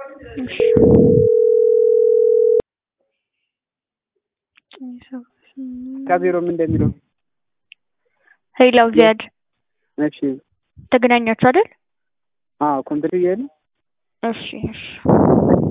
ከቢሮም እንደሚለው ሄላው ዚያድ እሺ ተገናኛችሁ አይደል? ኮምፒውተር ይያል እሺ